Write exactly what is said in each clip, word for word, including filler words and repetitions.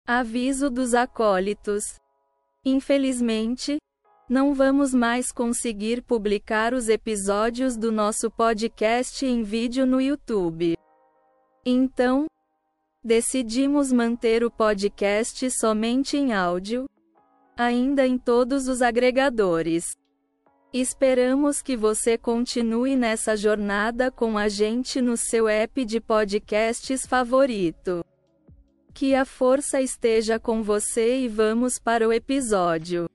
Aviso dos acólitos. Infelizmente, não vamos mais conseguir publicar os episódios do nosso podcast em vídeo no YouTube. Então, decidimos manter o podcast somente em áudio, ainda em todos os agregadores. Esperamos que você continue nessa jornada com a gente no seu app de podcasts favorito. Que a força esteja com você e vamos para o episódio.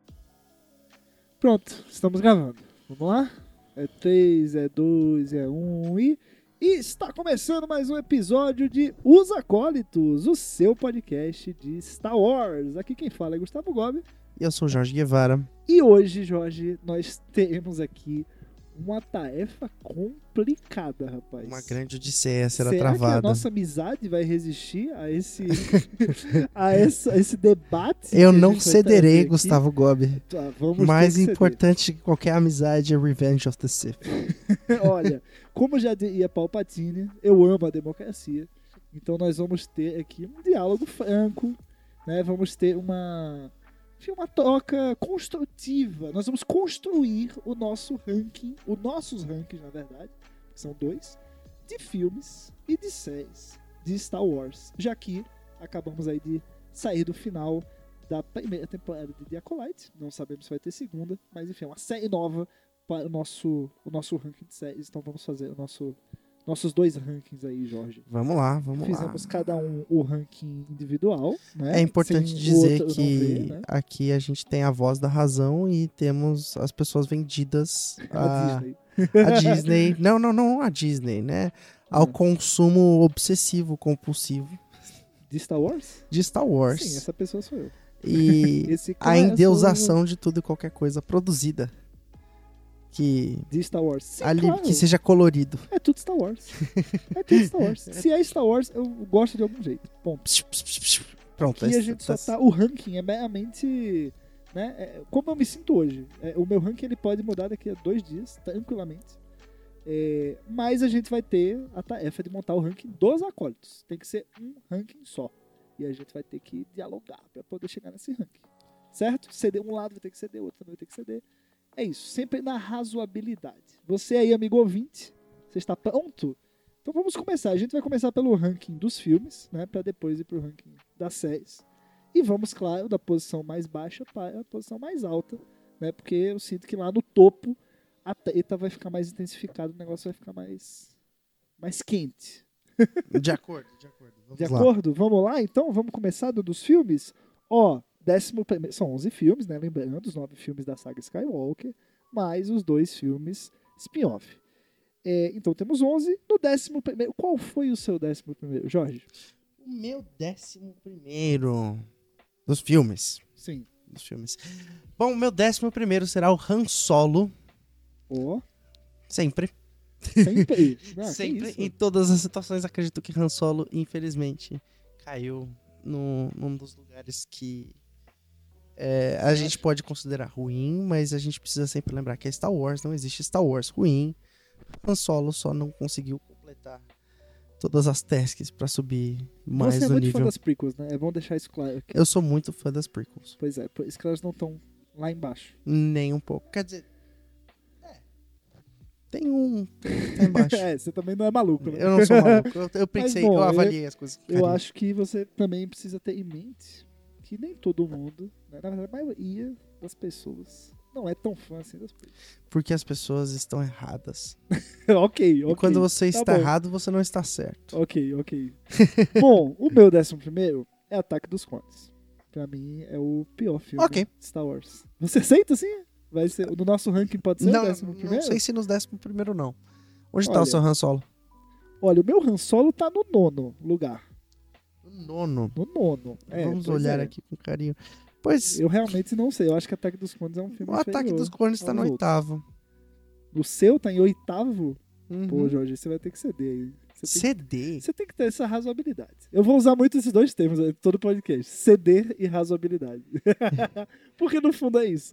Pronto, estamos gravando. Vamos lá? É três, é dois, é um e... E está começando mais um episódio de Os Acólitos, o seu podcast de Star Wars. Aqui quem fala é Gustavo Gobi. E eu sou o Jorge Guevara. E hoje, Jorge, nós temos aqui uma tarefa complicada, rapaz. Uma grande odisseia será, será travada. Será que a nossa amizade vai resistir a esse, a esse, a esse debate? Eu não cederei, Gustavo Gobi. Tá, vamos Mais importante que qualquer amizade é Revenge of the Sith. Olha, como já diria Palpatine, eu amo a democracia. Então nós vamos ter aqui um diálogo franco, né? Vamos ter uma... uma troca construtiva. Nós vamos construir o nosso ranking, os nossos rankings, na verdade, que são dois, de filmes e de séries de Star Wars. Já que acabamos aí de sair do final da primeira temporada de The Acolyte. Não sabemos se vai ter segunda, mas enfim, é uma série nova para o nosso, o nosso ranking de séries. Então vamos fazer o nosso... nossos dois rankings aí, Jorge. Vamos lá, vamos Fizemos lá. Fizemos cada um o ranking individual, né? É importante Sem dizer que ver, né? aqui a gente tem a voz da razão e temos as pessoas vendidas a, a Disney. a Disney. Não, não, não a Disney, né? Ao ah. consumo obsessivo, compulsivo. De Star Wars? De Star Wars. Sim, essa pessoa sou eu. E a endeusação de tudo e qualquer coisa produzida. Que, de Star Wars. Sim, ali, claro. que seja colorido. É tudo Star Wars. É tudo Star Wars. Se é Star Wars, eu gosto de algum jeito. Ponto. Pronto. Aqui a gente só tá... O ranking é meramente... Né? É, como eu me sinto hoje. É, o meu ranking ele pode mudar daqui a dois dias, tranquilamente. É, mas a gente vai ter a tarefa de montar o ranking dos acólitos. Tem que ser um ranking só. E a gente vai ter que dialogar para poder chegar nesse ranking. Certo? Ceder um lado vai ter que ceder, outro também vai ter que ceder. É isso, sempre na razoabilidade. Você aí, amigo ouvinte, você está pronto? Então vamos começar. A gente vai começar pelo ranking dos filmes, né, para depois ir pro ranking das séries. E vamos, claro, da posição mais baixa para a posição mais alta, né, porque eu sinto que lá no topo a treta vai ficar mais intensificada, o negócio vai ficar mais, mais quente. De acordo, de acordo. Vamos de lá. acordo? Vamos lá, então? Vamos começar dos filmes? Ó... Décimo primeiro, são onze filmes, né? Lembrando, os nove filmes da saga Skywalker, mais os dois filmes spin-off. É, então temos onze. No décimo primeiro, qual foi o seu décimo primeiro, Jorge? O meu décimo primeiro dos filmes. Sim. Dos filmes. Bom, o meu décimo primeiro será o Han Solo. Ó. Oh. Sempre. Sempre. Ah, Sempre. Em todas as situações, acredito que Han Solo, infelizmente, caiu no, num dos lugares que É, a gente pode considerar ruim, mas a gente precisa sempre lembrar que é Star Wars, não existe Star Wars ruim. Han Solo só não conseguiu completar todas as tasks pra subir mais Você é o muito nível. fã das prequels, né? É bom deixar isso claro aqui. Eu sou muito fã das prequels. Pois é, por isso que elas não estão lá embaixo. Nem um pouco. Quer dizer, é, tem um tá embaixo. É, você também não é maluco, né? Eu não sou maluco. Eu, eu pensei, Mas, bom, eu avaliei eu, as coisas. Eu acho que você também precisa ter em mente que nem todo mundo, né, na verdade a maioria das pessoas não é tão fã assim das coisas. Porque as pessoas estão erradas. ok, ok. E quando você tá está bom. errado, você não está certo. Ok, ok. Bom, o meu décimo primeiro é Ataque dos Clones. Pra mim é o pior filme Ok. de Star Wars. Você aceita assim? Vai ser, no nosso ranking pode ser Não, o décimo primeiro? não sei se nos décimo primeiro não. Onde Olha, tá o seu Han Solo? Olha, o meu Han Solo tá no nono lugar. No nono. No nono. É, Vamos pois olhar é. aqui com carinho. Pois, Eu realmente não sei. Eu acho que Ataque dos Clones é um filme o Ataque inferior dos Clones tá aos no outros. oitavo. O seu tá em oitavo? Uhum. Pô, Jorge, você vai ter que ceder aí. Você tem, C D? você tem que ter essa razoabilidade. Eu vou usar muito esses dois termos em todo podcast. Ceder e razoabilidade. Porque no fundo é isso.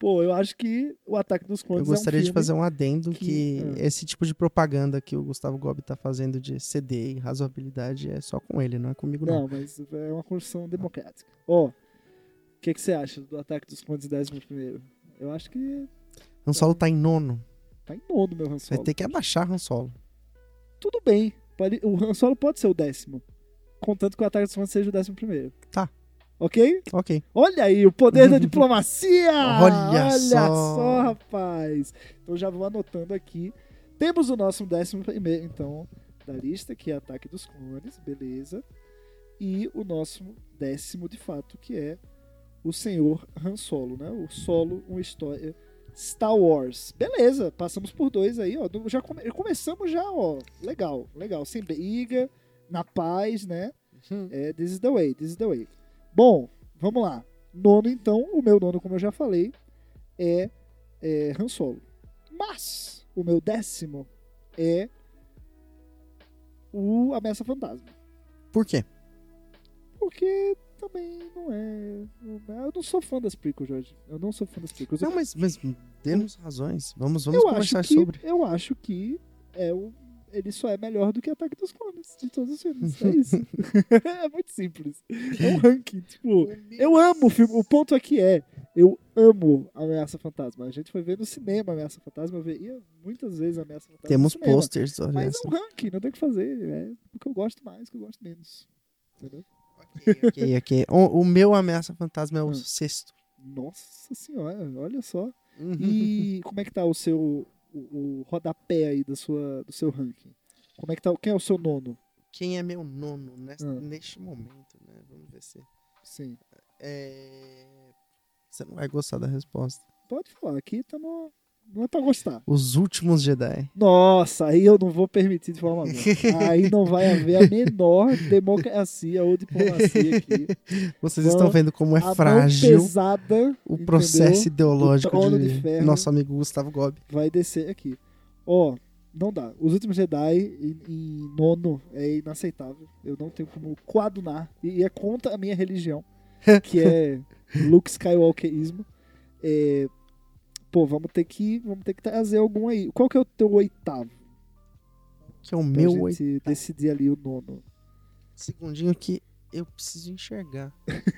Pô, eu acho que o Ataque dos Clones Eu gostaria é um de filme fazer um adendo que- que, ah. esse tipo de propaganda que o Gustavo Gobi tá fazendo de C D e razoabilidade é só com ele, não é comigo não. Não, mas é uma construção democrática. Ó, o que, que você acha do Ataque dos Clones décimo primeiro? Eu acho que Han Solo tá em nono. tá em nono, meu Han Vai Solo. ter que abaixar Han Solo. Tudo bem. Pode- o Han Solo pode ser o décimo. Contanto que o Ataque dos Clones seja o décimo primeiro. Tá. Ok? Ok. Olha aí, o poder da diplomacia! Olha só. só. rapaz! Então já vou anotando aqui. Temos o nosso décimo primeiro, então, da lista, que é Ataque dos Clones, beleza. E o nosso décimo, de fato, que é o Senhor Han Solo, né? O Solo, uma história Star Wars. Beleza, passamos por dois aí, ó. Já come- começamos já, ó. Legal, legal. Sem briga, na paz, né? É, this is the way, this is the way. Bom, vamos lá. Nono, então, o meu nono, como eu já falei, é, é Han Solo. Mas o meu décimo é o Ameaça Fantasma. Por quê? Porque também não é, não é- Eu não sou fã das prequels, Jorge. Eu não sou fã das prequels. Não, mas, mas dê-nos razões. Vamos, vamos eu acho conversar que, sobre. Eu acho que é o, ele só é melhor do que Ataque dos Clones de todos os filmes. É isso. É muito simples. É um ranking. Tipo, eu amo o filme. O ponto aqui é, eu amo Ameaça Fantasma. A gente foi ver no cinema Ameaça Fantasma. Eu veria muitas vezes Ameaça Fantasma. Temos no cinema. posters, olha Mas essa. é um ranking, não tem o que fazer. É o que eu gosto mais, o que eu gosto menos. Entendeu? Ok, ok. O, o meu Ameaça Fantasma é o Hum. sexto. Nossa senhora, olha só. Uhum. E como é que tá o seu o, o rodapé aí da sua, do seu ranking? Como é que tá? Quem é o seu nono? Quem é meu nono neste, Ah. neste momento, né? Vamos ver se... Sim. É... Você não vai gostar da resposta. Pode falar, aqui tá no, não é pra gostar. Os Últimos Jedi. Nossa, aí eu não vou permitir de forma alguma. Aí não vai haver a menor democracia ou diplomacia aqui. Vocês Vamos- estão vendo como é a mão frágil pesada, o processo entendeu? ideológico O trono de, de ferro. nosso amigo Gustavo Gobi. Vai descer aqui. Ó, não dá. Os Últimos Jedi em, em nono é inaceitável. Eu não tenho como coadunar. E é contra a minha religião, que é Luke Skywalkerismo. É, pô, vamos ter que vamos ter que trazer algum aí. Qual que é o teu oitavo? Que é o Pra meu gente oitavo. decidir ali o nono. Segundinho que eu preciso enxergar.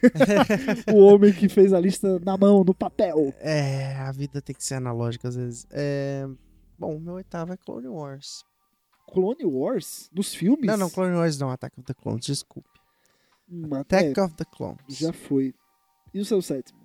O homem que fez a lista na mão, no papel. É, a vida tem que ser analógica às vezes. É... Bom, o meu oitavo é Clone Wars. Clone Wars? Nos filmes? Não, não, Clone Wars não, Attack of the Clones, desculpe. Hum, Attack é, of the Clones. já foi. E o seu sétimo?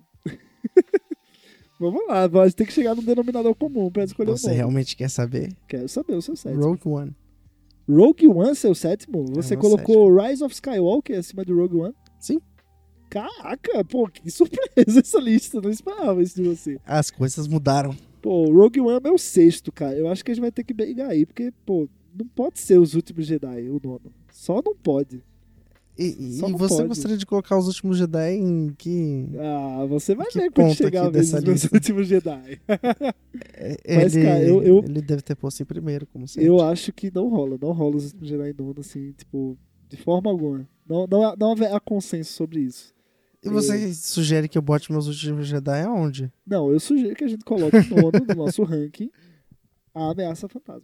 Vamos lá, mas tem que chegar num denominador comum pra escolher Você o nome. realmente quer saber? Quero saber o seu sétimo. Rogue One. Rogue One, seu sétimo? Você É o meu colocou Rise of Skywalker acima de Rogue One? Sim. Caraca, pô, que surpresa essa lista. Não esperava isso de você. As coisas mudaram. Pô, Rogue One é meu sexto, cara. Eu acho que a gente vai ter que brigar aí, porque, pô, não pode ser os últimos Jedi, o nono. Só não pode. E, Só e não você pode. gostaria de colocar os últimos Jedi em que. Ah, você vai Que ver quando ponto chegar a aqui vez dessa dos meus lista? últimos Jedi. É, Mas, ele, cara, eu- eu- ele deve ter posto em primeiro, como sempre. Eu acho que não rola, não rola os últimos Jedi em nono, assim, tipo, de forma alguma. Não, não, não haverá consenso sobre isso. E você sugere que eu bote meus últimos Jedi aonde? Não, eu sugiro que a gente coloque em nono no nosso ranking a Ameaça Fantasma.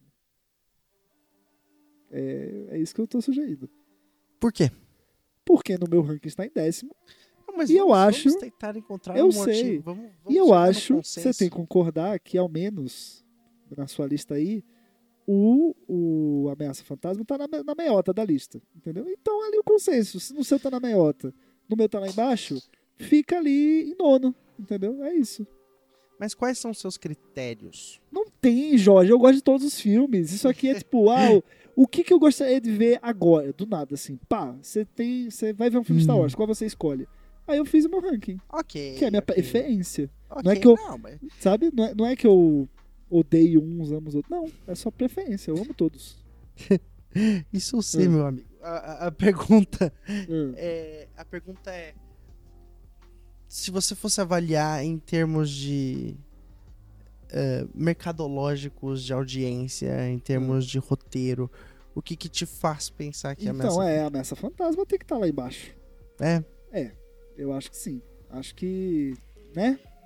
É, é isso que eu tô sugerindo. Por quê? Porque no meu ranking está em décimo. Não, mas E eu vamos- acho- Vamos tentar encontrar eu um sei. motivo. Vamos, vamos E eu chegar no acho, você consenso. tem que concordar que ao menos na sua lista aí, o, o Ameaça Fantasma tá na, me- na meiota da lista, entendeu? Então ali o consenso, se no seu tá na meiota, no meu tá lá embaixo, fica ali em nono, entendeu? É isso. Mas quais são os seus critérios? Não tem, Jorge, eu gosto de todos os filmes. Isso aqui é tipo, ah, o, o que que eu gostaria de ver agora, do nada, assim. Pá, você tem, você vai ver um filme Hum. Star Wars, qual você escolhe? Aí eu fiz o meu ranking, Ok. que é a minha ok, preferência, ok, não é que eu- Não, mas... sabe? Não é, não é que eu odeio uns, amo os outros. Não, é só preferência, eu amo todos. Isso eu sei, Hum. meu amigo. A, a- a pergunta Hum. é... A pergunta é... Se você fosse avaliar em termos de... eh, mercadológicos, de audiência, em termos de roteiro, o que que te faz pensar que a Então, Ameaça... é, a Ameaça Fantasma tem que estar lá embaixo. É, Eu acho que sim. Acho que, né?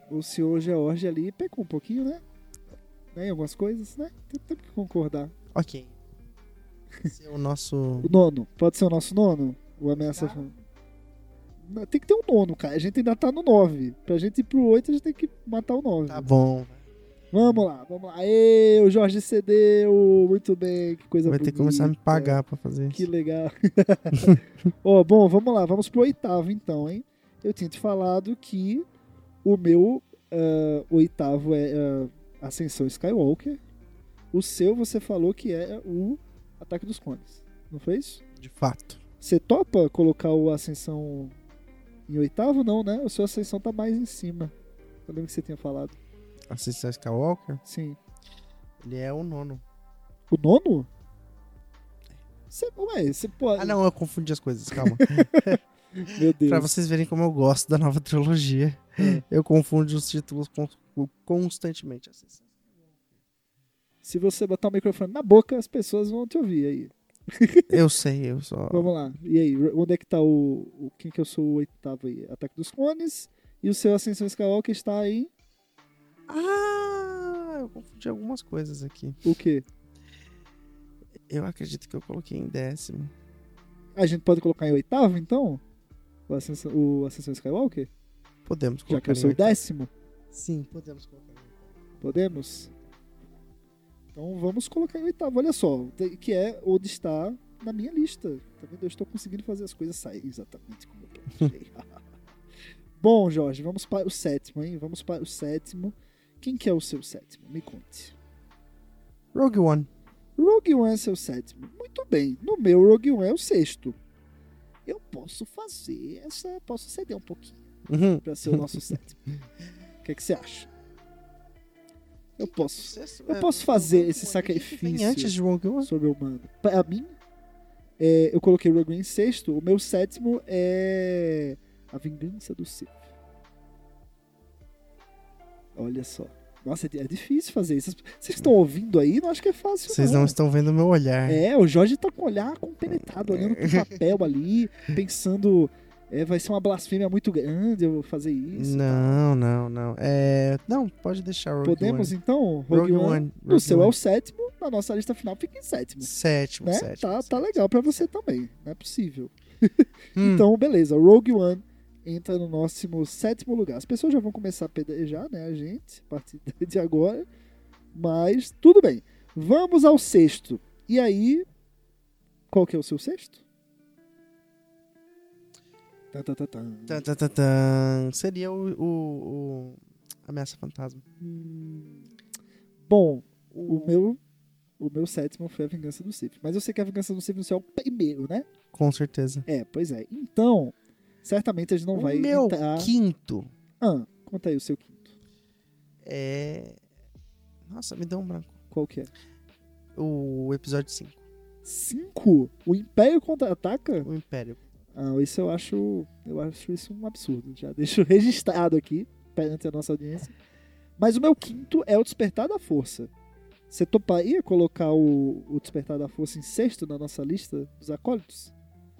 o senhor George ali pecou um pouquinho, né? né? Em algumas coisas, né? Tem, tem que concordar. Ok. Esse é o nosso... O nono. Pode ser o nosso nono? O ameaça... Não, tem que ter um nono, cara. A gente ainda tá no nove. Pra gente ir pro oito, a gente tem que matar o nove. Tá bom. Vamos lá, vamos lá. Ê, o Jorge cedeu. Muito bem, que coisa Vai bonita. ter que começar a me pagar pra fazer isso. Que legal. Ó, bom, vamos lá. Vamos pro oitavo, então, hein? Eu tinha te falado que o meu uh, oitavo é uh, Ascensão Skywalker. O seu, você falou que é o Ataque dos Clones. Não foi isso? De fato. Você topa colocar o Ascensão em oitavo? Não, né? O seu Ascensão tá mais em cima. Eu lembro que você tinha falado. Ascensão Skywalker? Sim. Ele é o nono. O nono? Você, ué, você pode... Ah, não, eu confundi as coisas, calma. Meu Deus. Pra vocês verem como eu gosto da nova trilogia, É. eu confundo os títulos con- constantemente. Se você botar o microfone na boca, as pessoas vão te ouvir aí. Eu sei, eu só... Vamos lá. E aí, onde é que tá o... o quem que eu sou o oitavo aí? Ataque dos Clones. E o seu Ascensão Skywalker está em... Ah, eu confundi algumas coisas aqui. O quê? Eu acredito que eu coloquei em décimo. A gente pode colocar em oitavo, então? O Ascensão, o Ascensão Skywalker? Podemos Já colocar que eu em sou o oitavo. décimo? Sim, podemos colocar em oitavo. Podemos? Então vamos colocar em oitavo. Olha só, que é onde está na minha lista. Tá vendo? Eu estou conseguindo fazer as coisas sair exatamente como eu planejei. Bom, Jorge, vamos para o sétimo, hein? Vamos para o sétimo. Quem que é o seu sétimo? Me conte. Rogue One. Rogue One é seu sétimo. Muito bem. No meu, Rogue One é o sexto. Eu posso fazer essa... Posso ceder um pouquinho Uhum. para ser o nosso sétimo. O que é que você acha? Eu posso. Sexto, Eu é, posso o fazer Rogue esse One. O que que sacrifício vem antes de Rogue One? sobre o humano. Para mim, é, eu coloquei Rogue One em sexto. O meu sétimo é A Vingança do Sith. Olha só. Nossa, é difícil fazer isso. Vocês estão ouvindo aí? Não acho que é fácil. Vocês não estão vendo o meu olhar. É, o Jorge tá com o olhar compenetrado, olhando pro papel ali, pensando, é, vai ser uma blasfêmia muito grande eu fazer isso. Não, não, não. É... Não, pode deixar Rogue Podemos, One. então? Rogue Rogue One. One. Rogue O seu é One. o sétimo, na nossa lista final fica em sétimo. Sétimo, Né? sétimo. Tá, tá sétimo. legal pra você também, não é possível. Hum. Então, beleza, Rogue One entra no nosso sétimo lugar. As pessoas já vão começar a pedrejar, né, a gente, a partir de agora. Mas, tudo bem. Vamos ao sexto. E aí, qual que é o seu sexto? Tá, tá, tá, tá. Tan, tan, tan, tan. Seria o, o, o Ameaça Fantasma. Hum, Bom, o meu, o meu sétimo foi A Vingança do Sith. Mas eu sei que A Vingança do Sith não é o primeiro, né? Com certeza. É, pois é. Então, certamente a gente não o vai meu entrar... quinto Ah, conta aí o seu quinto. é... Nossa, me deu um branco. Qual que é? O episódio cinco. Cinco? O Império Contra-Ataca? O Império. Ah, isso eu acho, eu acho isso um absurdo. Já deixo registrado aqui perante a nossa audiência. Mas o meu quinto é o Despertar da Força. Você toparia colocar o, o Despertar da Força em sexto na nossa lista dos acólitos?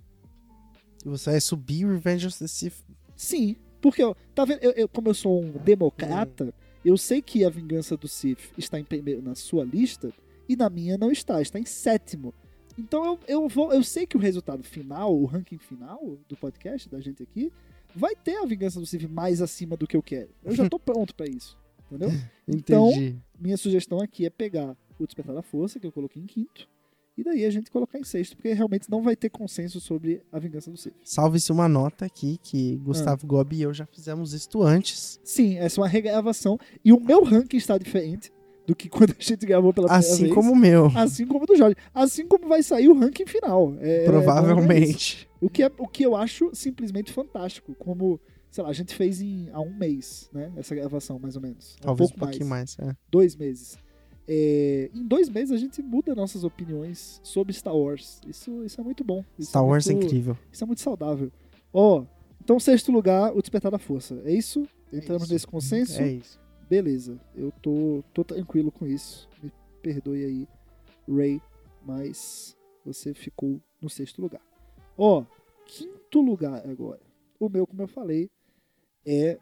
E você vai subir Revenge of the Sith. Sim, porque ó, tá vendo? Eu, eu- como eu sou um democrata, eu sei que A Vingança do Sith está em primeiro na sua lista e na minha não está, está em sétimo. Então eu, eu, vou, eu sei que o resultado final, o ranking final do podcast da gente aqui, vai ter A Vingança do Sith mais acima do que eu quero. Eu já tô pronto pra isso, entendeu? Então, Entendi. minha sugestão aqui é pegar o Despertar da Força, que eu coloquei em quinto, e daí a gente colocar em sexto, porque realmente não vai ter consenso sobre A Vingança do Sith. Salve-se uma nota aqui que Gustavo Gobi e eu já fizemos isto antes. Sim, essa é uma regravação, e o meu ranking está diferente do que quando a gente gravou pela primeira Assim vez. como o meu. Assim como o do Jorge. Assim como vai sair o ranking final. É, é isso. Provavelmente. O que, é, o que eu acho simplesmente fantástico. Como, sei lá, a gente fez em, há um mês, né? Essa gravação, mais ou menos. Um Talvez um pouco pouquinho mais. é. Dois meses. É, em dois meses a gente muda nossas opiniões sobre Star Wars. Isso, isso é muito bom. Isso Star é Wars é muito, incrível. Isso é muito saudável. Ó, então, sexto lugar, o Despertar da Força. É isso? Entramos isso. nesse consenso? É isso. Beleza, eu tô, tô tranquilo com isso. Me perdoe aí, Ray, mas você ficou no sexto lugar. Ó, quinto lugar agora. O meu, como eu falei, é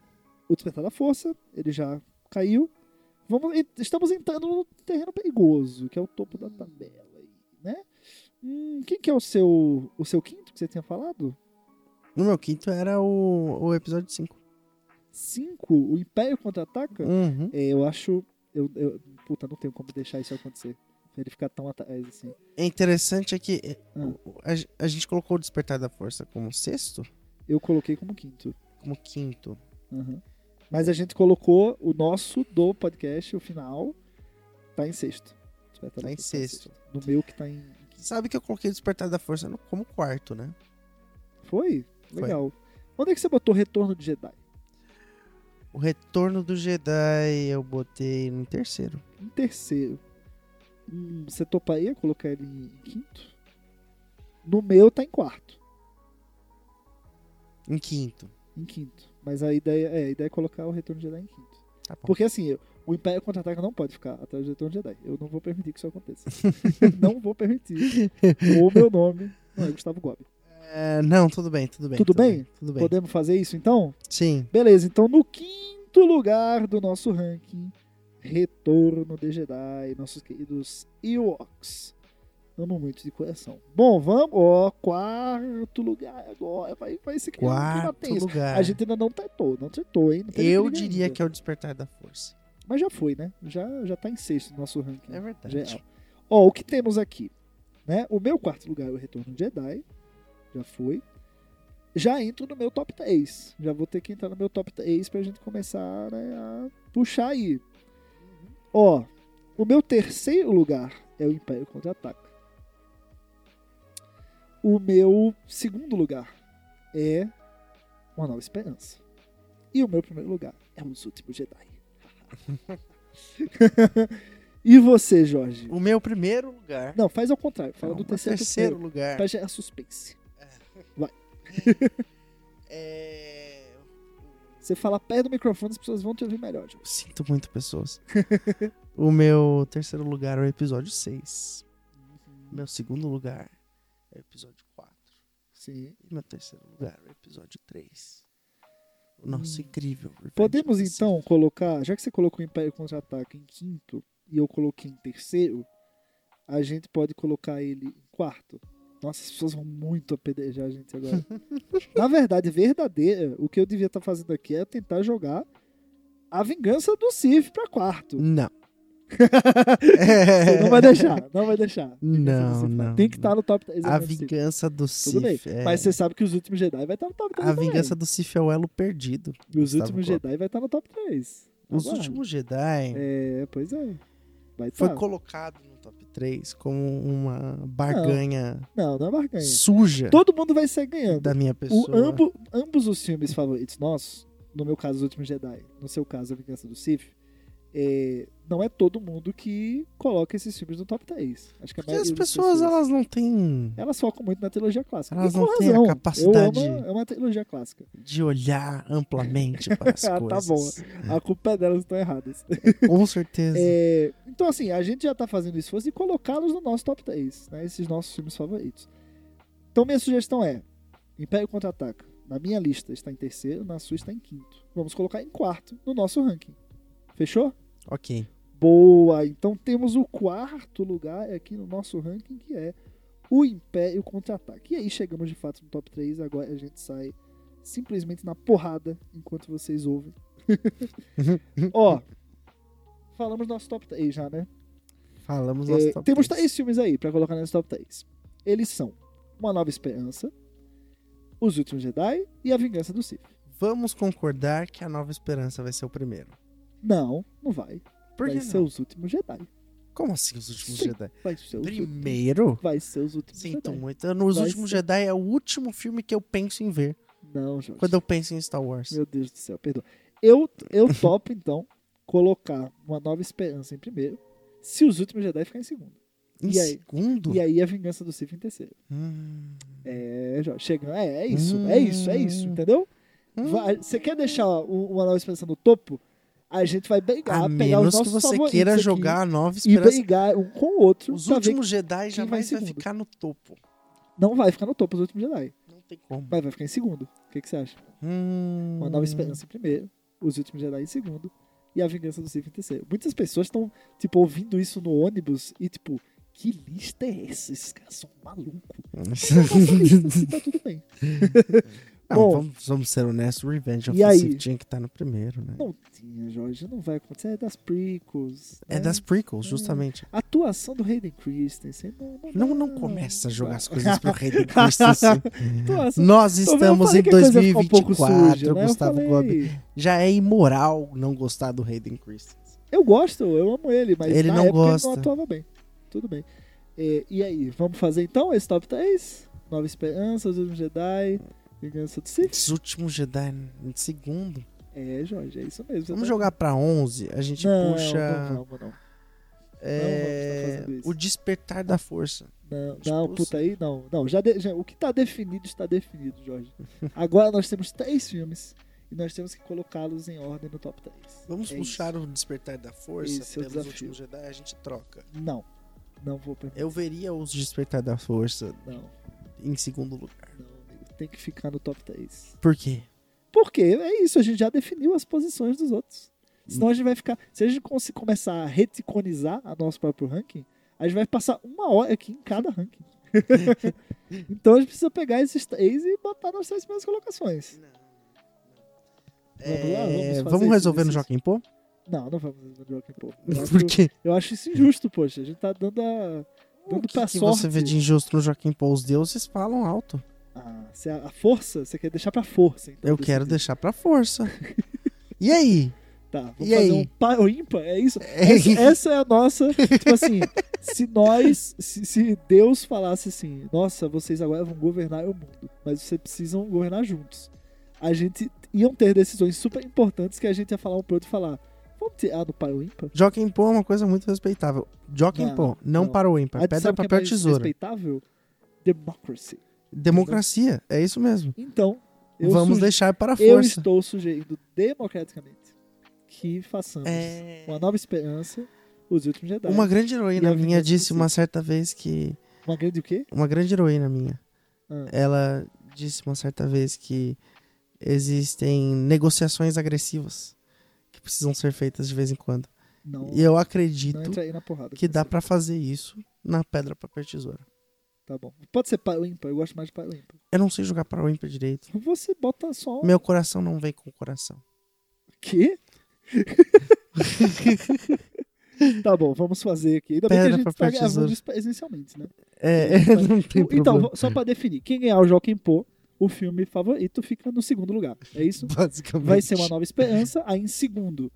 o Despertar da Força, ele já caiu. Vamos, estamos entrando no terreno perigoso, que é o topo da tabela. Aí, né? Hum, quem que é o seu, o seu quinto que você tinha falado? No meu quinto era o, o episódio cinco. cinco? O Império Contra-Ataca? Uhum. É, eu acho... Eu, eu, puta, não tenho como deixar isso acontecer. Pra ele ficar tão atrás assim. É interessante é que Ah. a, a gente colocou o Despertar da Força como sexto, Eu coloquei como quinto. como quinto. Uhum. Mas a gente colocou o nosso do podcast, o final, tá em sexto. Despertar Tá da em Força sexto. No meu que tá em... Sabe que eu coloquei o Despertar da Força no- como quarto, né? Foi? Legal. Onde é que você botou Retorno de Jedi? O Retorno do Jedi eu botei no terceiro. Em terceiro. Hum, você toparia colocar ele em quinto? No meu tá em quarto. Em quinto. Em quinto. Mas a ideia é, a ideia é colocar o Retorno de Jedi em quinto. Tá bom. Porque assim, eu- o Império Contra-Ataca não pode ficar atrás do Retorno de Jedi. Eu não vou permitir que isso aconteça. Não vou permitir. O meu nome não é Gustavo Gobi. É, não, tudo bem, tudo bem. Tudo bem? Tudo bem. Podemos fazer isso então? Sim. Beleza, então no quinto lugar do nosso ranking, Retorno de Jedi, nossos queridos Ewoks. Amo muito de coração. Bom, vamos. Ó, quarto lugar agora. Vai, vai ser criando um clima Quarto tenso. lugar. A gente ainda não tretou, não tretou, hein? Não teve Eu briga diria ainda. que é o Despertar da Força. Mas já foi, né? Já, já tá em sexto no nosso ranking. É verdade. geral. Ó, o que temos aqui? Né? O meu quarto lugar é o Retorno de Jedi. Já foi. Já entro no meu top três. Já vou ter que entrar no meu top três pra gente começar, né, a puxar aí. Ó, o meu terceiro lugar é o Império Contra-Ataca. O meu segundo lugar é Uma Nova Esperança. E o meu primeiro lugar é Os Últimos Jedi. E você, Jorge? O meu primeiro lugar. Não, faz ao contrário. Fala Não, do o terceiro, terceiro primeiro, lugar. pra gerar suspense. É... Você fala perto do microfone, as pessoas vão te ouvir melhor, Jorge. Sinto muito, pessoas. O meu terceiro lugar é o episódio seis. Meu segundo lugar é o episódio quatro. Sim. E meu terceiro lugar é o episódio três. O nosso Hum. incrível Revenge Podemos of the então Sith. colocar, já que você colocou o Império Contra-Ataque em quinto e eu coloquei em terceiro, a gente pode colocar ele em quarto. Nossa, as pessoas vão muito apedrejar a gente agora. Na verdade, verdadeira, o que eu devia estar fazendo aqui é tentar jogar A Vingança do Sith pra quarto. Não. Você não vai deixar, não vai deixar. Vingança do Não, Sith. não, Tem que estar não. no top três. A Vingança do Sith. vingança do Sith. Tudo bem. é- Mas você sabe que os últimos Jedi vai estar no top três A também. vingança do Sith é o elo perdido. Os Gustavo últimos Gobi. Jedi vai estar no top três. Os Aguarde. últimos Jedi É, pois é. Vai foi tá. colocado no top três como uma barganha Não, não é barganha. suja Todo mundo vai sair ganhando. da minha O, pessoa. ambo, ambos os filmes favoritos nossos, no meu caso, Os Últimos Jedi, no seu caso, A Vingança do Sith, é, não é todo mundo que coloca esses filmes no top três. Acho que a Porque maioria as das pessoas, elas não têm elas focam muito na trilogia clássica. Elas E com não têm a razão. capacidade- Eu amo, é uma trilogia clássica. de olhar amplamente para as Ah, tá coisas. A culpa é delas, estão erradas. Com certeza. É, então, assim, a gente já tá fazendo esforço de colocá-los no nosso top três, né? Esses nossos filmes favoritos. Então, minha sugestão é: Império Contra-Ataca, na minha lista, está em terceiro, na sua está em quinto. Vamos colocar em quarto no nosso ranking. Fechou? Ok. Boa! Então temos o quarto lugar aqui no nosso ranking, que é o Império Contra-Ataque. E aí chegamos de fato no top três, agora a gente sai simplesmente na porrada enquanto vocês ouvem. Ó, falamos nosso top três já, né? Falamos É, nosso top temos três. três filmes aí pra colocar nesse top três. Eles são Uma Nova Esperança, Os Últimos Jedi e A Vingança do Sith. Vamos concordar que a Nova Esperança vai ser o primeiro. Não, não vai. Por vai que ser não? Os Últimos Jedi. Como assim os últimos Sim. Jedi? Vai ser os últimos. Primeiro? Vai ser Os Últimos Sinto Jedi. muito. Nos Vai últimos ser- Jedi é o último filme que eu penso em ver. Não, Jorge. Quando eu penso em Star Wars. Meu Deus do céu, perdoa. Eu, eu topo, então, colocar Uma Nova Esperança em primeiro, se Os Últimos Jedi ficar em segundo. Em E aí? segundo? E aí A Vingança do Sith em terceiro. Hum. É, Jorge, chegando. É, é isso, Hum. é isso, é isso, entendeu? Hum. Vai- Você quer deixar o- Uma Nova Esperança no topo? A gente vai brigar, A pegar os menos que nossos você favoritos queira aqui jogar a Nova e Esperança. brigar um com o outro. Os pra ver últimos Jedi quem jamais vai em vai segundo. ficar no topo. que não vai ficar no topo Os Últimos Jedi. Não tem como. Mas vai ficar em segundo. O que, que você acha? Hum. Uma Nova Esperança em primeiro, Os Últimos Jedi em segundo e A Vingança do Sith em terceiro. Muitas pessoas estão, tipo, ouvindo isso no ônibus e, tipo, que lista é essa? Esses caras são malucos. Mas é a nossa lista, assim, tá tudo bem. Não, Bom, vamos, vamos ser honestos, Revenge of e the aí? Sith tinha que estar no primeiro, né? Não tinha, Jorge, não vai acontecer. É das prequels. É né? das prequels, justamente. A atuação do Hayden Christensen. Não, não, Não, não dá. começa a jogar Vai. as coisas pro Hayden Christensen. Atuação- Nós Eu estamos falei em que a coisa ia ficar um pouco dois mil e vinte e quatro, suja, né? Eu Gustavo falei, Gobi. Já é imoral não gostar do Hayden Christensen. Eu gosto, eu amo ele, mas Ele na não época gosta. ele não atuava bem. Tudo bem. É, e aí, vamos fazer então esse top três? Nova Esperança, Os Últimos Jedi, Vingança do Sith? Os últimos Jedi em segundo. É, Jorge, é isso mesmo. Vamos Tá- jogar pra onze, a gente não, puxa Não, vamos, não. é, não vamos estar fazendo isso. o Despertar da Força. Não, Tipo, não, puta aí, não. Não, já, de- já- o que tá definido está definido, Jorge. Agora nós temos três filmes e nós temos que colocá-los em ordem no top três. Vamos É puxar o Despertar da Força Esse é o pelos desafio. últimos Jedi, a gente troca. isso. Não, não vou permitir. Eu veria os Despertar da Força Não, em segundo lugar. não, amigo. Tem que ficar no top três. Por quê? Porque é isso, a gente já definiu as posições dos outros. Senão a gente vai ficar. Se a gente cons- começar a reticonizar a nosso próprio ranking, a gente vai passar uma hora aqui em cada ranking. Então a gente precisa pegar esses três e botar nas três primeiras colocações. Vamos lá, vamos É, fazer vamos esse resolver no exercício. Joaquim Pô? Não, não vamos fazer Joaquim Pô. Eu acho, Por quê? eu acho isso injusto, poxa. A gente tá dando a. O Dando que, pra que sorte. você vê de injusto no Joaquim Pô? Os deuses falam alto. Ah, se a, a força, você quer deixar pra força. Então, Eu desse quero jeito. deixar pra força. E aí? Tá, vamos E fazer aí? um par ou ímpar? É isso? Essa, essa é a nossa. Tipo assim, se nós. Se, se Deus falasse assim, nossa, vocês agora vão governar o mundo, mas vocês precisam governar juntos. A gente iam ter decisões super importantes que a gente ia falar um pro outro e falar. Vamos tirar do par ou ímpar? Joaquim Pô é uma coisa muito respeitável. Joaquim Não, Pô, não, não. para o ímpar. Aí, Pedra, sabe o que é papel, mais tesoura. respeitável? Democracy. Democracia, é isso mesmo. Então, eu, Vamos suge- deixar para a eu força. estou sugerindo democraticamente que façamos É... Uma Nova Esperança, Os Últimos Jedi. Uma grande E heroína a minha Vingança do disse Sith. uma certa vez que... Uma grande o quê? Uma grande heroína minha. Ah. Ela disse uma certa vez que existem negociações agressivas que precisam ser feitas de vez em quando. Não, E eu não acredito entra aí na porrada. que com dá você. pra fazer isso na pedra, papel, tesoura. Tá bom. Pode ser par ou ímpar, eu gosto mais de par ou ímpar. Eu não sei jogar para o ímpar direito. Você bota só... Meu coração não vem com o coração. Quê? Tá bom, vamos fazer aqui. Ainda bem que a Pedra, gente tá papel, gravando tesoura. isso presencialmente, né? É, não tem Então, problema. só pra definir, quem ganhar o Joaquim Pô, o filme favorito fica no segundo lugar. É isso? Basicamente. Vai ser Uma Nova Esperança, aí em segundo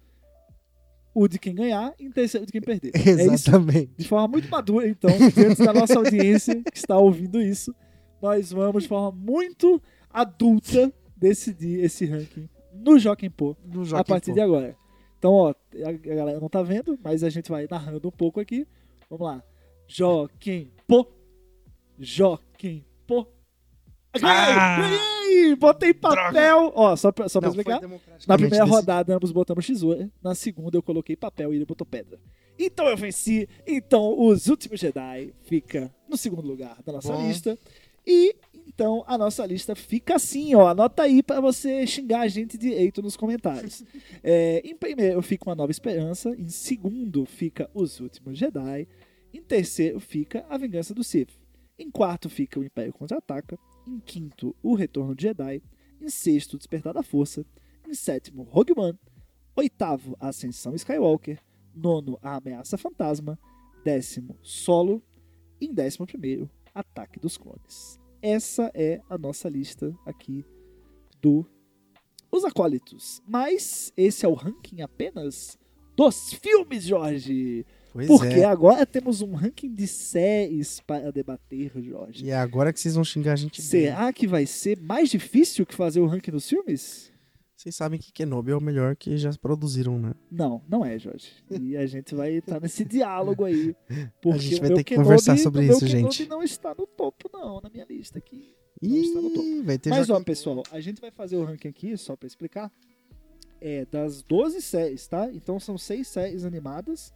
o de quem ganhar, e em terceiro de quem perder. É isso? Exatamente. De forma muito madura, então, diante da nossa audiência que está ouvindo isso, nós vamos de forma muito adulta decidir esse ranking no Joaquim Pô Do a Joaquim partir Pô. de agora. Então, ó, a a galera não tá vendo, mas a gente vai narrando um pouco aqui. Vamos lá. Joaquim Pô. Joaquim Pô. Ganhei! Ah! Ganhei! Botei papel. Ó, só pra, só pra Não, foi explicar. democraticamente Na primeira decidido. rodada, ambos botamos tesoura. Na segunda, eu coloquei papel e ele botou pedra. Então eu venci. Então, Os Últimos Jedi fica no segundo lugar da nossa Bom. lista. E então a nossa lista fica assim, ó. Anota aí pra você xingar a gente direito nos comentários. É, em primeiro fica Uma Nova Esperança. Em segundo fica Os Últimos Jedi. Em terceiro fica A Vingança do Sith. Em quarto fica O Império Contra-Ataca. Em quinto, O Retorno de Jedi. Em sexto, Despertar da Força. Em sétimo, Rogue One. Oitavo, Ascensão Skywalker. Nono, A Ameaça Fantasma. Décimo, Solo. Em décimo primeiro, Ataque dos Clones. Essa é a nossa lista aqui do Os Acólitos. Mas esse é o ranking apenas dos filmes, Jorge. Pois Porque é. agora temos um ranking de séries para debater, Jorge. E é agora que vocês vão xingar a gente bem. Será que vai ser mais difícil que fazer o ranking dos filmes? Vocês sabem que Kenobi é o melhor que já produziram, né? Não, não é, Jorge. E a gente vai estar nesse diálogo aí. Porque A gente vai o meu ter que Kenobi- conversar sobre o meu isso, Kenobi gente. não está no topo, não, na minha lista aqui. Não está no topo. Ih, vai ter Mas, ó, Joaquim- pessoal, a gente vai fazer o ranking aqui, só pra explicar. É das doze séries, tá? Então são seis séries animadas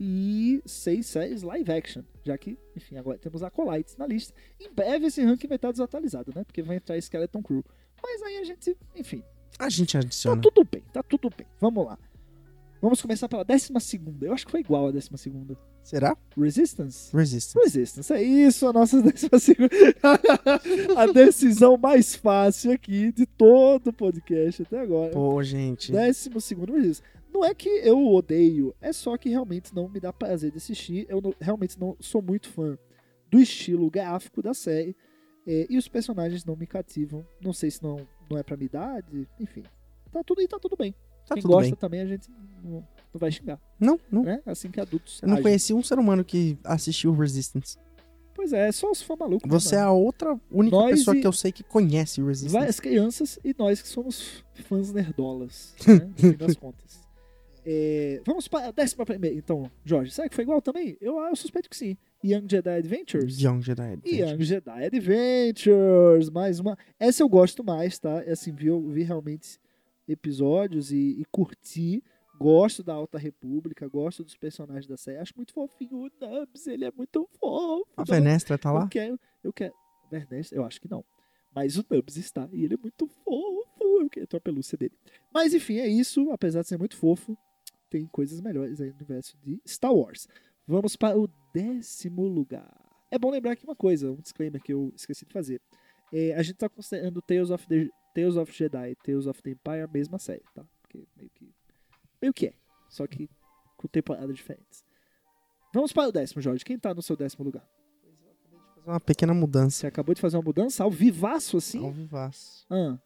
e seis séries live action. Já que, enfim, agora temos Acolytes na lista. Em breve esse ranking vai estar desatualizado, né? Porque vai entrar Skeleton Crew. Mas aí a gente, enfim, A gente Tá adiciona. tudo bem, tá tudo bem. Vamos lá. Vamos começar pela décima segunda. Eu acho que foi igual a décima segunda. Será? Resistance? Resistance. Resistance, é isso, a nossa décima segunda. A decisão mais fácil aqui de todo o podcast até agora. Pô, gente. Décimo segundo Resistance. Não é que eu odeio, é só que realmente não me dá prazer de assistir. Eu não- realmente não sou muito fã do estilo gráfico da série. É, e os personagens não me cativam. Não sei se não, não é pra minha idade, enfim. Tá tudo e tá tudo bem. Tá Quem tudo gosta bem. também a gente não, não vai xingar, Não, não. né? Assim que adultos Eu não agem. conheci um ser humano que assistiu Resistance. Pois é, é só os fãs malucos. Você é né, a outra única Nós pessoa e- que eu sei que conhece mano? Resistance. Várias crianças e nós que somos fãs nerdolas, né? No fim das contas. É, vamos para a décima primeira. Então, Jorge, será que foi igual também? Eu, eu suspeito que sim. Young Jedi Adventures. Young Jedi Adventure. Young Jedi Adventures. Mais uma. Essa eu gosto mais, tá? Assim, vi, eu vi realmente episódios e, e curti. Gosto da Alta República, gosto dos personagens da série. Acho muito fofinho o Nubs, ele é muito fofo. A Venestra tá Eu lá? quero, eu quero. Vernestra, eu acho que não. Mas o Nubs está e ele é muito fofo. Eu quero ter a pelúcia dele. Mas enfim, é isso. Apesar de ser muito fofo, tem coisas melhores aí no universo de Star Wars. Vamos para o décimo lugar. É bom lembrar aqui uma coisa, um disclaimer que eu esqueci de fazer. É, a gente tá considerando Tales of, the, Tales of Jedi e Tales of the Empire a mesma série, tá? Porque meio que, meio que é. Só que com temporadas diferentes. Vamos para o décimo, Jorge. Quem tá no seu décimo lugar? Fazer uma pequena mudança. Você acabou de fazer uma mudança ao vivaço assim? Ao vivaço. Ah,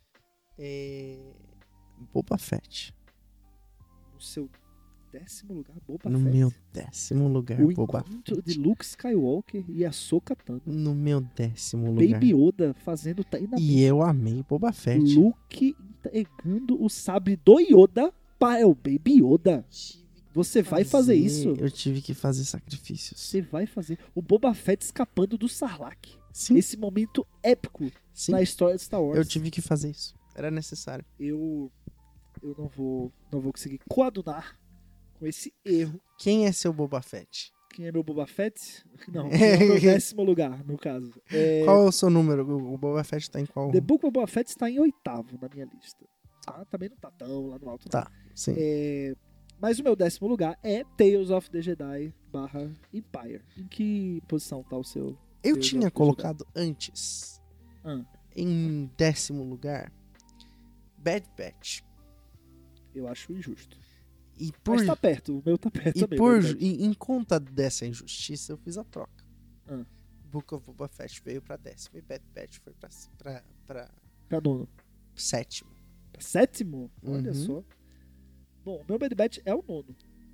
É... Boba Fett. no seu décimo lugar, Boba No Fett. meu décimo lugar, O Boba encontro Fett. de Luke Skywalker e Ahsoka Tano. No meu décimo lugar. Baby Yoda fazendo treinamento. E eu amei Boba Fett. Luke entregando o sabre do Yoda para o Baby Yoda. Você vai fazer isso? Eu tive que fazer sacrifícios. Você vai fazer. O Boba Fett escapando do Sarlacc. Sim, Esse momento épico sim. na história de Star Wars. Eu tive que fazer isso. Era necessário. Eu, eu não vou, não vou conseguir coadunar com esse erro. Quem é seu Boba Fett? Quem é meu Boba Fett? Não, quem é o meu décimo lugar, no caso. É, Qual é o seu número? O Boba Fett tá em qual? The Book of Boba Fett está em oitavo na minha lista. Tá? Também não tá tão lá no alto. não. Tá, sim. É, mas o meu décimo lugar é Tales of the Jedi barra Empire. Em que posição tá o seu? Eu Tales tinha of the colocado antes, Ah, em décimo lugar, Bad Batch. eu acho injusto. E por, Mas tá perto, o meu tá perto e também. por verdade. e, em conta dessa injustiça, eu fiz a troca. Ah. Book of Boba Fett veio pra décimo e Bad Batch foi pra, pra, pra Pra nono. sétimo. Pra sétimo? Olha Uhum. só. Bom, o meu Bad Batch é o nono.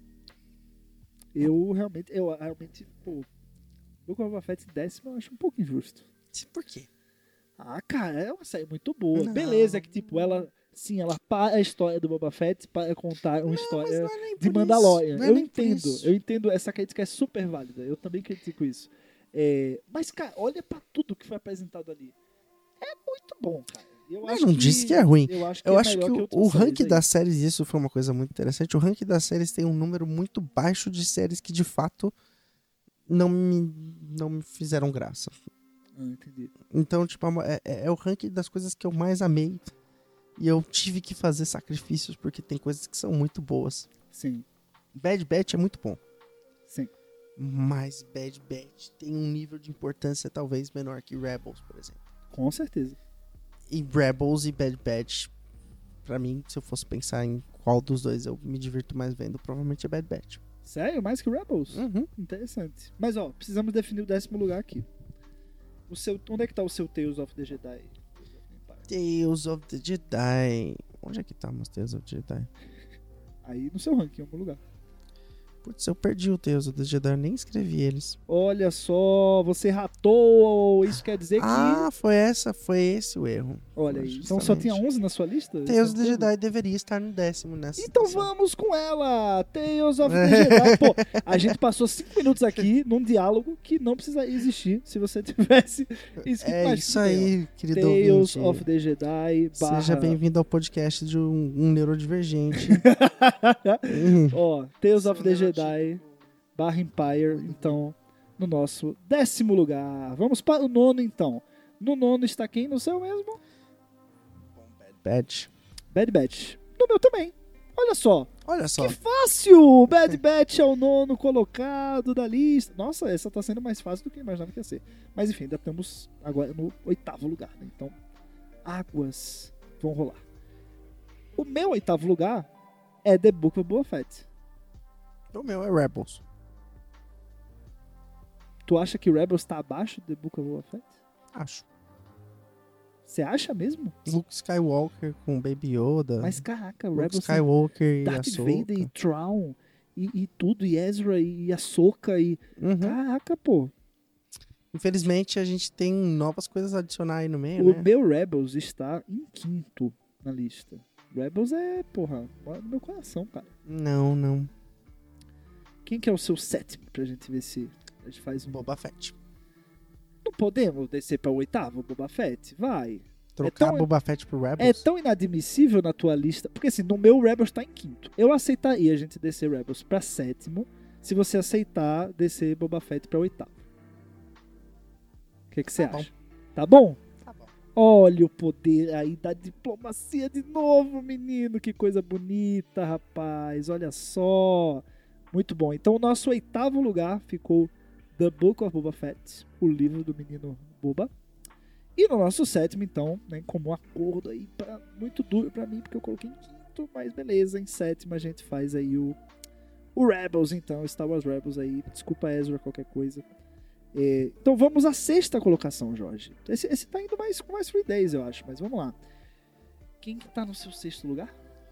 Eu realmente, eu realmente, pô, Book of Boba Fett décimo eu acho um pouco injusto. Por quê? Ah, cara, é uma série muito boa. Não. Beleza, que tipo, ela, sim, ela para a história do Boba Fett para contar uma história Não é nem de por Mandalorian. isso, não é Eu nem por entendo, isso. eu entendo, essa crítica é super válida. Eu também critico isso. É, mas, cara, olha pra tudo que foi apresentado ali. É muito bom, cara. Eu, Eu acho não disse que é ruim. Eu acho que, Eu é acho que melhor o, outras o séries ranking aí. das séries, e isso foi uma coisa muito interessante, o ranking das séries tem um número muito baixo de séries que de fato não me, não me fizeram graça. Ah, entendi. Então, tipo, é, é- é o ranking das coisas que eu mais amei. E eu tive que fazer sacrifícios porque tem coisas que são muito boas. Sim, Bad Batch é muito bom. sim. Mas Bad Batch tem um nível de importância talvez menor que Rebels, por exemplo. Com certeza. E Rebels e Bad Batch, pra mim, se eu fosse pensar em qual dos dois eu me divirto mais vendo, provavelmente é Bad Batch. Sério? Mais que Rebels? Uhum. Interessante. Mas, ó, precisamos definir o décimo lugar aqui. O seu, onde é que tá o seu Tales of the Jedi? Tales of the Jedi. Onde é que tá meus Tales of the Jedi? Aí no seu ranking, em algum lugar. Putz, eu perdi o Tales of the Jedi, eu nem escrevi eles. Olha só, você ratou. Isso quer dizer que. Ah, foi essa, foi esse o erro. Olha aí. Então só justamente. tinha onze na sua lista? Tales of the Certeza? Jedi deveria estar no décimo nessa Então situação. vamos com ela! Tales of the Jedi. Pô, a gente passou cinco minutos aqui num diálogo que não precisaria existir se você tivesse escrito É mais. isso aí, querido Tales ouvinte. of the Jedi. Barra... Seja bem-vindo ao podcast de um, um neurodivergente. Uhum. Ó, Tales Seu of the Jedi neurotipo. barra Empire, então, no nosso décimo lugar. Vamos para o nono, então. No nono está quem no seu mesmo? Bad Batch. Bad Batch. No meu também. Olha só. Olha só. Que fácil! Bad Batch é o nono colocado da lista. Nossa, essa tá sendo mais fácil do que eu imaginava que ia ser. Mas enfim, ainda estamos agora no oitavo lugar, né? Então, águas vão rolar. O meu oitavo lugar é The Book of Boba Fett. O meu é Rebels. Tu acha que Rebels tá abaixo do The Book of Boba Fett? Acho. Você acha mesmo? Luke Skywalker com Baby Yoda. Mas caraca, Luke Rebels tem Skywalker e Darth Ahsoka. Vader e Thrawn e, e tudo, e Ezra e Ahsoka e... Uhum. Caraca, pô. Infelizmente, a gente tem novas coisas a adicionar aí no meio, O né? meu Rebels está em quinto na lista. Rebels é, porra, mora no meu coração, cara. Não, não. Quem que é o seu sétimo pra gente ver se a gente faz um... Boba Fett. Não podemos descer pra o oitavo, Boba Fett? Vai. Trocar É tão- Boba Fett pro É Rebels? tão inadmissível na tua lista, porque assim, no meu Rebels tá em quinto. Eu aceitaria a gente descer Rebels pra sétimo, se você aceitar descer Boba Fett pra oitavo. O que que você Tá acha? Tá bom? Tá bom. Olha o poder aí da diplomacia de novo, menino. Que coisa bonita, rapaz. Olha só. Muito bom. Então, o nosso oitavo lugar ficou The Book of Boba Fett, o livro do menino Boba. E no nosso sétimo, então, né, como um acordo aí, pra, muito duro pra mim, porque eu coloquei em quinto, mas beleza, em sétimo a gente faz aí o, o Rebels, então, Star Wars Rebels aí. Desculpa, Ezra, qualquer coisa. É, então vamos à sexta colocação, Jorge. Esse, esse tá indo mais, com mais fluidez, eu acho, mas vamos lá. Quem que tá no seu sexto lugar?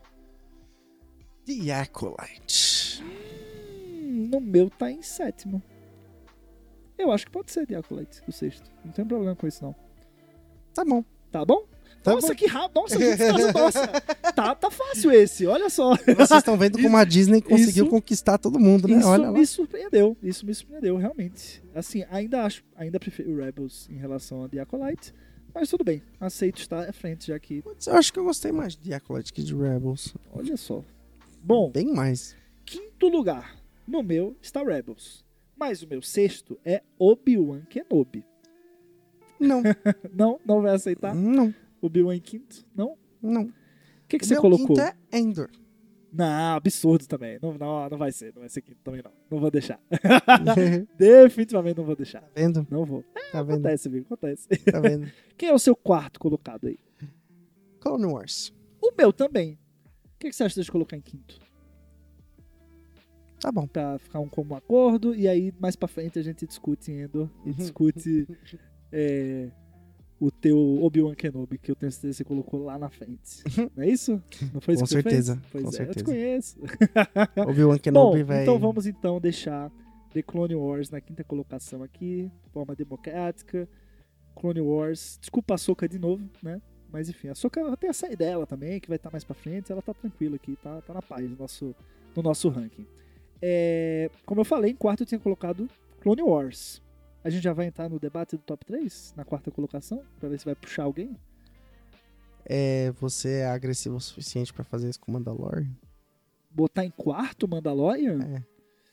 The Acolyte. Hum, no meu tá em sétimo. Eu acho que pode ser The Acolyte, o sexto. Não tem problema com isso, não. Tá bom. Tá bom? Tá Nossa, bom. que rápido. Nossa, gente, tá, nossa. Tá, tá fácil esse, olha só. Vocês estão vendo como a Disney conseguiu Isso- conquistar todo mundo, né? Isso Olha lá. me surpreendeu. Isso me surpreendeu, realmente. Assim, ainda acho, ainda prefiro o Rebels em relação a The Acolyte, mas tudo bem. Aceito estar à frente, já que, Putz, eu acho que eu gostei mais de The Acolyte que de Rebels. olha só. Bom, Bem mais. quinto lugar no meu está Rebels. Mas o meu sexto é Obi-Wan Kenobi. Não, Não? Não vai aceitar? não, Obi-Wan em quinto? Não? não. O que, que O você meu colocou? quinto é Endor. Não, absurdo também. Não, não, não vai ser. Não vai ser quinto também, não. Não vou deixar. Definitivamente não vou deixar. Tá vendo? Não vou. Tá vendo? Acontece, amigo. Acontece. Tá vendo? Quem é o seu quarto colocado aí? Clone Wars. O meu também. O que, que você acha de colocar em quinto? Tá bom. Pra ficar um comum acordo. E aí, mais pra frente, a gente discute Endor. E discute é, o teu Obi-Wan Kenobi, que eu tenho certeza que você colocou lá na frente. Não é isso? Não foi isso Com que você certeza, fez? Pois com é, certeza. eu te conheço. Obi-Wan Kenobi Bom, vai... então vamos então deixar The Clone Wars na quinta colocação aqui, de forma democrática. Clone Wars, desculpa a Ahsoka de novo, né? Mas enfim, a Ahsoka tem a saída dela também, que vai estar mais pra frente, ela tá tranquila aqui, tá, tá na paz no nosso, no nosso ranking. É, como eu falei, em quarto eu tinha colocado Clone Wars. A gente já vai entrar no debate do top três, na quarta colocação, pra ver se vai puxar alguém. É, você é agressivo o suficiente pra fazer isso com Mandalorian? Botar em quarto Mandalorian? É.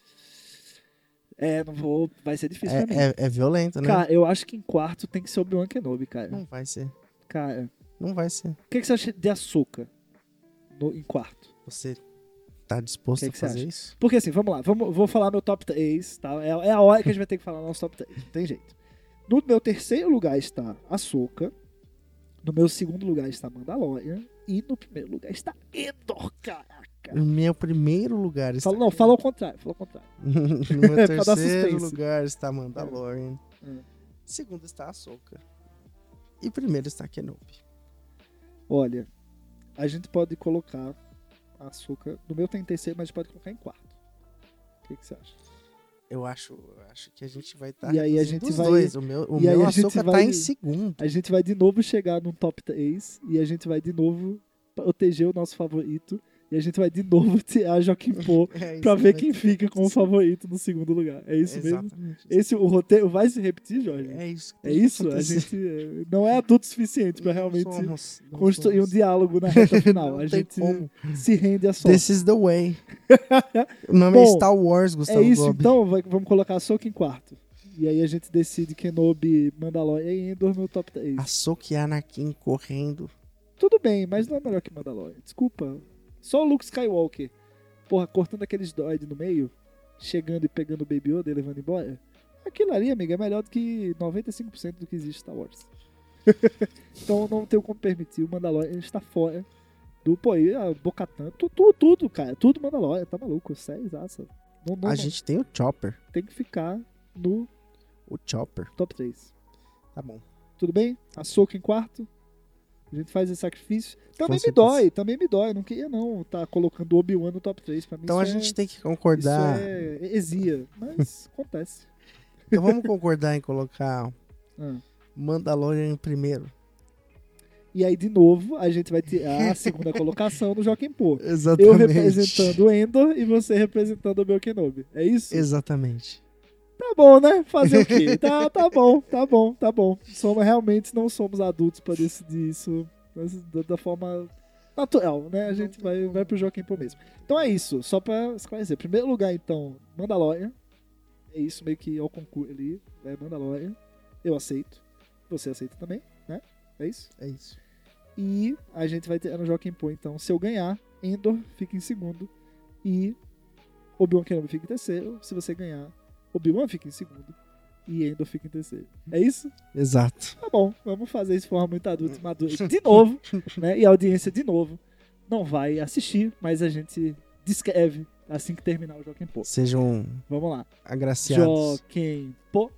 É, não vou, vai ser difícil pra mim. É, é, é violento, né? Cara, eu acho que em quarto tem que ser Obi-Wan Kenobi, cara. Não vai ser. Cara, Não vai ser. o que, que você acha de Ahsoka no, em quarto? Você tá disposto Que a que você fazer acha? isso? Porque assim, vamos lá, vamos, vou falar meu top três, tá? É, é a hora que a gente vai ter que falar nosso top três, não tem jeito. No meu terceiro lugar está Ahsoka, no meu segundo lugar está Mandalorian, e no primeiro lugar está Endor, caraca. O meu primeiro lugar está... Fala, não, fala ao contrário, fala ao contrário. No meu Pra dar terceiro suspense. lugar está Mandalorian. É. Segundo está Ahsoka. E primeiro está Kenobi. Olha, a gente pode colocar a Ahsoka, no meu tem em terceiro, mas a gente pode colocar em quarto. O que, que você acha? Eu acho, eu acho que a gente vai estar... E aí a gente vai- Dois. O meu, o e aí meu a gente Ahsoka vai- tá em segundo. A gente vai de novo chegar num top três e a gente vai de novo proteger o nosso favorito e a gente vai de novo tirar Joaquim Pô É isso pra que ver vai quem ter fica que como acontecer. favorito no segundo lugar. É isso mesmo? Exatamente. Esse, o roteiro vai se repetir, Jorge? É isso. que É tem que isso? A acontecer. gente é, não é adulto o suficiente pra Não realmente somos, não construir um somos. diálogo na reta final. Não a tem gente como. se rende a sorte. This is the way. O nome Bom, é Star Wars, Gustavo É isso, Gobi. então vai- vamos colocar a Ahsoka em quarto. E aí a gente decide Kenobi, Mandalorian e Endor no top três. Ahsoka e Anakin correndo tudo bem, mas não é melhor que Mandalorian. Desculpa. Só o Luke Skywalker, porra, cortando aqueles droids no meio, chegando e pegando o Baby Yoda e levando embora. Aquilo ali, amiga, é melhor do que noventa e cinco por cento do que existe Star Wars. Então não tenho como permitir. O Mandalorian está fora do... Pô, e a Bo-Katan, tudo, tudo, tudo, cara. Tudo Mandalorian, tá maluco. Sério, exato. Não, não, A não. gente tem o Chopper. Tem que ficar no O Chopper. top três. Tá bom. Tudo bem? Ahsoka em quarto. A gente faz esse sacrifício. Também me certeza. dói, também me dói. Eu não queria não tá colocando o Obi-Wan no top três. Pra mim Então a isso gente é, tem que concordar. Isso é heresia, mas acontece. Então vamos concordar em colocar Ah. Mandalorian em primeiro. E aí, de novo, a gente vai tirar a segunda colocação do Joaquim Pô. Exatamente. Eu representando o Endor e você representando o Obi-Wan Kenobi. É isso? Exatamente. Tá bom, né? Fazer o quê? Tá, tá bom, tá bom, tá bom. Somos, realmente não somos adultos pra decidir isso da, da forma natural, né? A gente vai, vai pro Joaquim Pô mesmo. Então é isso, só pra esclarecer. Primeiro lugar, então, Mandalorian. É isso, meio que ao concurso ali. É Mandalorian. Eu aceito. Você aceita também, né? É isso? É isso. E a gente vai ter no Joaquim Pô, então, se eu ganhar, Endor fica em segundo e Obi-Wan Kenobi fica em terceiro. Se você ganhar, Obi-Wan fica em segundo e Endor fica em terceiro. É isso? Exato. Tá bom, vamos fazer isso de forma muito adulta e madura de novo, né? E a audiência, de novo, não vai assistir, mas a gente descreve assim que terminar o Joaquim Pô. Sejam Vamos lá. agraciados. Joaquim Pô.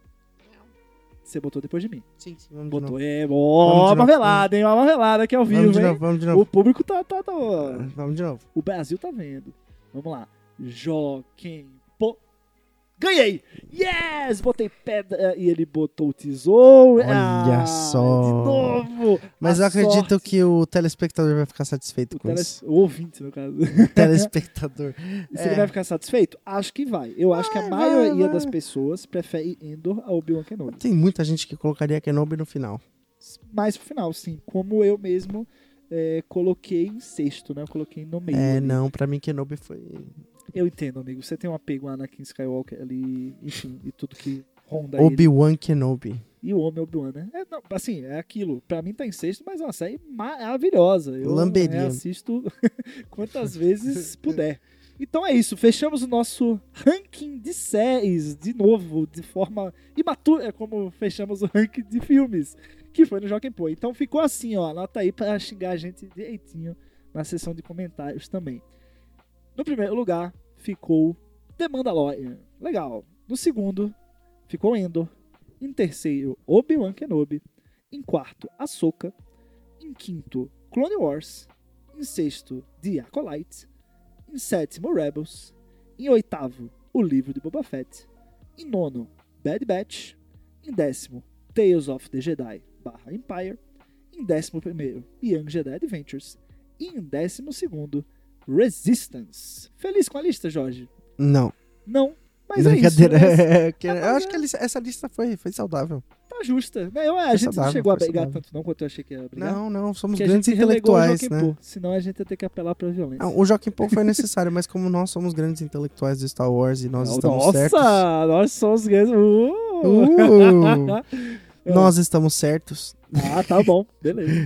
Você botou depois de mim. Sim, sim, vamos de Botou. novo. É, Vamos ó, de uma novo. velada, hein? Uma velada aqui ao vivo, Vamos de hein? novo, vamos de novo. O público tá, tá, tá. Vamos de novo. O Brasil tá vendo. Vamos lá. Joaquim Pô. Ganhei! Yes! Botei pedra e ele botou o tesouro. Olha Ah, só. De novo! Mas A eu acredito sorte. que o telespectador vai ficar satisfeito O, com tele... isso. o ouvinte, no caso. O telespectador. Se É. ele vai ficar satisfeito? Acho que vai. Eu acho que a Vai, maioria vai, vai. das pessoas prefere Endor a Obi-Wan Kenobi. Tem muita gente que colocaria Kenobi no final. Mais pro final, sim. Como eu mesmo é, coloquei em sexto, né? Eu coloquei no meio. É, ali. não, pra mim Kenobi foi... Eu entendo, amigo. Você tem um apego a Anakin Skywalker ali, enfim, e tudo que ronda ele. Obi-Wan Kenobi. E o homem Obi-Wan, né? É, não, assim, é aquilo. Pra mim tá em sexto, mas é uma série maravilhosa. Eu Lamberia. assisto quantas vezes puder. Então é isso. Fechamos o nosso ranking de séries, de novo, de forma imatura, como fechamos o ranking de filmes, que foi no Joaquim Pô. Então ficou assim, ó. Anota aí pra xingar a gente direitinho na seção de comentários também. No primeiro lugar ficou The Mandalorian. Legal. No segundo ficou Endor. Em terceiro, Obi-Wan Kenobi. Em quarto, Ahsoka. Em quinto, Clone Wars. Em sexto, The Acolyte. Em sétimo, Rebels. Em oitavo, O Livro de Boba Fett. Em nono, Bad Batch. Em décimo, Tales of the Jedi barra Empire. Em décimo primeiro, Young Jedi Adventures. E em décimo segundo, Resistance. Feliz com a lista, Jorge? Não. Não, mas Brincadeira. é isso. Mas É que- Ah, eu mas acho é. que ele- essa lista foi, foi saudável. tá justa. Né? Eu, a Foi gente não saudável, chegou a foi brigar saudável. tanto não quanto eu achei que ia brigar. Não, não, somos Porque a grandes gente relegou o intelectuais, Joaquim né? Pô, senão a gente ia ter que apelar pra violência. Não, o Joaquim Pô foi necessário, mas como nós somos grandes intelectuais do Star Wars e nós Não, estamos Nossa, certos... nós somos grandes. Uh! Uh! Nós estamos certos. Ah, tá bom. Beleza.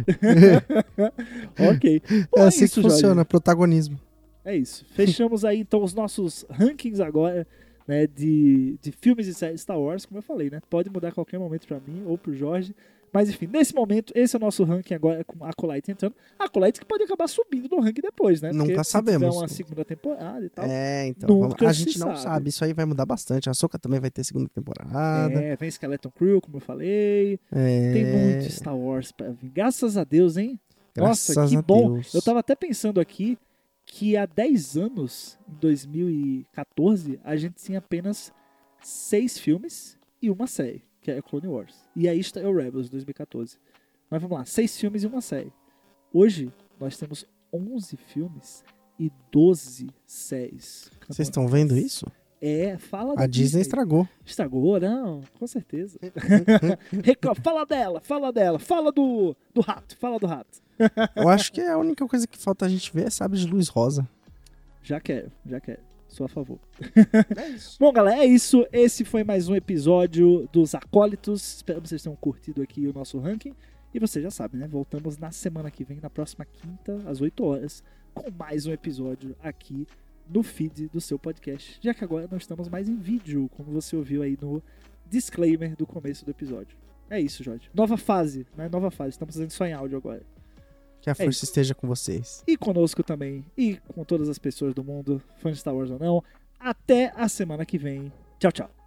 Ok. Bom, É assim isso, que Jorge. funciona, protagonismo. É isso. Fechamos aí, então, os nossos rankings agora, né, de, de filmes e séries Star Wars, como eu falei, né? Pode mudar a qualquer momento pra mim ou pro Jorge. Mas, enfim, nesse momento, esse é o nosso ranking agora com a Acolyte entrando. A Acolyte que pode acabar subindo no ranking depois, né? Nunca Porque se sabemos. tiver uma segunda temporada e tal. É, então, Nunca vamos- a se gente não sabe. sabe. Isso aí vai mudar bastante. A Ahsoka também vai ter segunda temporada. É, vem Skeleton Crew, como eu falei. É, Tem muito Star Wars pra vir. Graças a Deus, hein? graças Nossa, que a bom. Deus. Eu tava até pensando aqui que há dez anos, em dois mil e quatorze, a gente tinha apenas seis filmes e uma série, que é Clone Wars. E aí está o Rebels, dois mil e quatorze. Mas vamos lá, seis filmes e uma série. Hoje, nós temos onze filmes e doze séries. Vocês estão vendo isso? É, fala da A Disney estragou. Estragou, não, com certeza. Reca- fala dela, fala dela, fala do, do rato, fala do rato. Eu acho que a única coisa que falta a gente ver é Sabre de Luz Rosa. Já quero, já quero. Sou a favor. É isso. Bom, galera, é isso. Esse foi mais um episódio dos Acólitos. Espero que vocês tenham curtido aqui o nosso ranking. E você já sabe, né? Voltamos na semana que vem, na próxima quinta, às oito horas, com mais um episódio aqui no feed do seu podcast. Já que agora não estamos mais em vídeo, como você ouviu aí no disclaimer do começo do episódio. É isso, Jorge. Nova fase, né? Nova fase. Estamos fazendo só em áudio agora. Que a É força isso. esteja com vocês. E conosco também. E com todas as pessoas do mundo, fãs de Star Wars ou não. Até a semana que vem. Tchau, tchau.